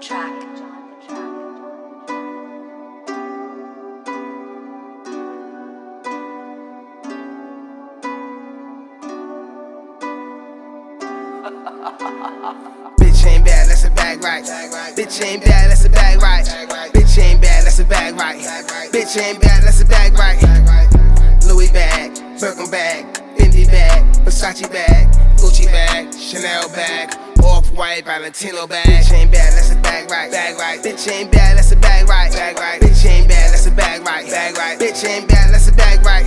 Bitch ain't bad, that's a bag right. Bitch ain't bad, that's a bag right. Bitch ain't bad, that's a bag right. Bitch ain't bad, that's a bag right. Louis bag, Birkin bag, Fendi bag, Versace bag, Gucci bag, Chanel bag, Off-White, Valentino bag. Bitch ain't bad, that's a bag right. Bitch ain't bad, that's a bag right. Bitch ain't bad, that's a bag right. Bitch ain't bad, that's a bag right.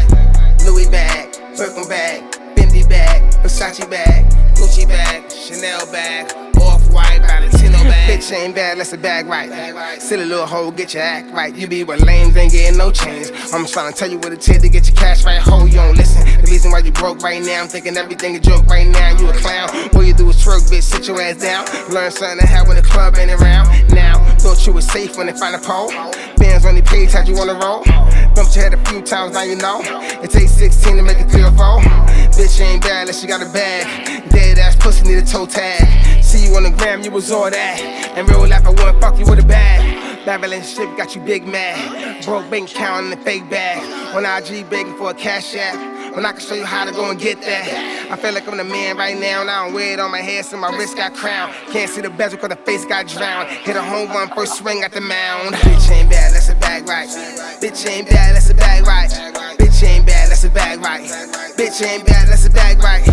Louis bag, Birkin bag, Fendi bag, Versace bag, Gucci bag, Chanel bag, Off-White, Valentino bag. Bitch ain't bad, that's a bag right. Silly little hoe, get your act right. You be with lames, ain't getting no change. I'm trying to tell you what it take to get your cash right. Ho, you don't listen. The reason why you broke right now, I'm thinking everything a joke right now. You a clown. All you do is twerk, bitch, sit your ass down. Learn something to have when the club ain't around. Now, thought you was safe when they find a pole. Bands on the page, had you on the roll. Bumped your head a few times, now you know. It takes 16 to make it 3 or 4. Bitch ain't bad unless she got a bag. Dead ass pussy need a toe tag. See you on the gram, you was all that. And real life, I wouldn't fuck you with a bag. Bad relationship got you big mad. Broke bank account in the fake bag. On IG begging for a cash app. When I can show you how to go and get that. I feel like I'm the man right now, and I don't wear it on my head, so my wrist got crowned. Can't see the bezel cause the face got drowned. Hit a home run, first swing at the mound. Bitch ain't bad, that's a bag right. Bitch ain't bad, that's a bag right. Bitch ain't bad, that's a bag right. Bitch ain't bad, that's a bag right.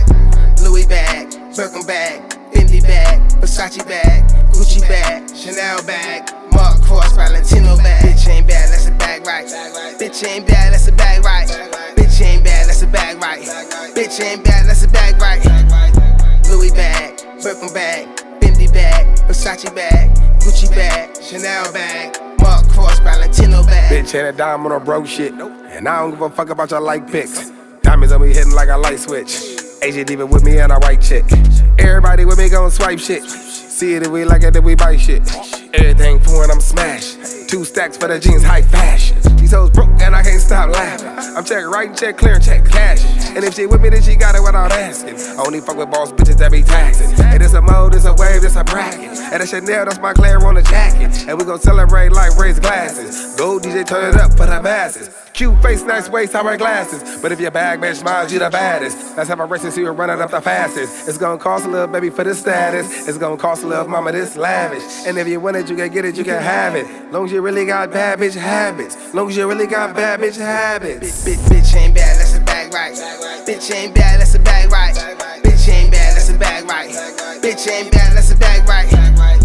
Louis bag, Birkin bag, Fendi bag, Versace bag, Gucci bag, Chanel bag, Mark Cross, Valentino bag. Bitch ain't bad, that's a bag right. Bitch ain't bad, that's a bag right. Bitch ain't bad, that's a bag right. Bitch ain't bad, that's a bag right. Louis bag, Birkin bag, Fendi bag, Versace bag, Gucci bag, Chanel bag, Mark Cross, Valentino bag. Bitch ain't a dime on no broke shit, and I don't give a fuck about your like pics. Diamonds on me hitting like a light switch. Asian diva with me and a white chick. Everybody with me gon' swipe shit. See it if we like it, then we buy shit. Everything foreign, I'm smash. 2 stacks for the jeans, high fashion. These hoes broke and I can't stop laughing. I'm check writing, check clearing, check cash. And if she with me, then she got it without asking. I only fuck with boss bitches that be taxing. And this a mode, this a wave, this a bracket. And a Chanel, that's my Claire on the jacket. And we gon' celebrate like raised glasses. Go DJ, turn it up for the masses. Cute face, nice waist, I wear glasses. But if your bag match smiles, you the baddest. Let's have a race and see who running up the fastest. It's gonna cost a little baby for the status. It's gonna cost a little mama this lavish. And if you want it, you can get it, you can have it. Long as you really got bad bitch habits. Long as you really got bad bitch habits. Bitch ain't bad, that's a bag right. Bitch ain't bad, that's a bag right. Bitch ain't bad, that's a bag right. Bitch ain't bad, that's a bag right.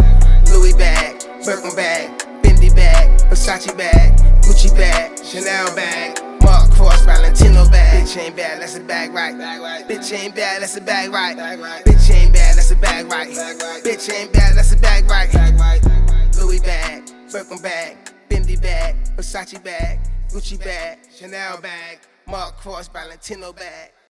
Louis bag, Birkin bag, Fendi bag, Versace bag, Gucci bag, Chanel bag, Mark Cross, Valentino bag. Bitch ain't bad, that's a bag right. Bitch ain't bad, that's a bag right. Bitch ain't bad, that's a bag right. Bitch ain't bad, that's a bag right. Louis bag, Birkin bag, Fendi bag, Versace bag, Gucci bag, Chanel bag, Mark Cross, Valentino bag.